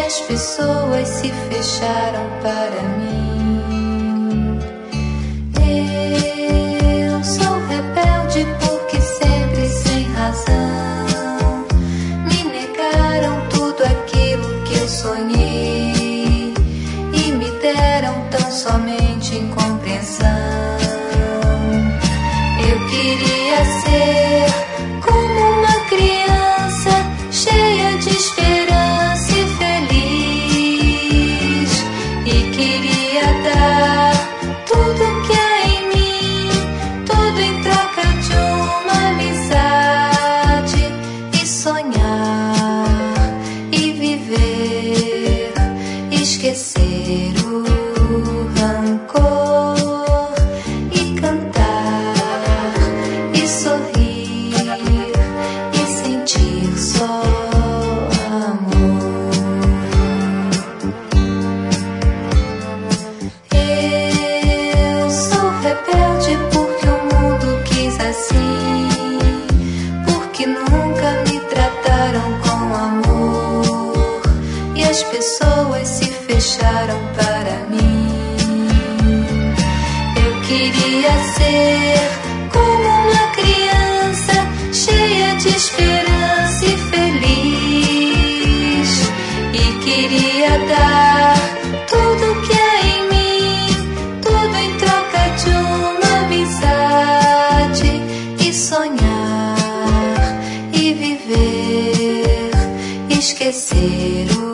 as pessoas se fecharam para mim. Eu sou rebelde porque sempre sem razão me negaram tudo aquilo que eu sonhei e me deram tão somente incompreensão. Eu queria ser como uma criança cheia de esperança e feliz, e queria dar tudo que há em mim, tudo em troca de uma amizade, e sonhar e viver, esquecer o rancor e cantar e sorrir e sentir só amor. Eu sou rebelde porque o mundo quis assim, porque nunca me trataram com amor e as pessoas se fecharam para mim. Eu queria ser como uma criança cheia de esperança e feliz, e queria dar tudo que há em mim, tudo em troca de uma amizade, e sonhar e viver, esquecer o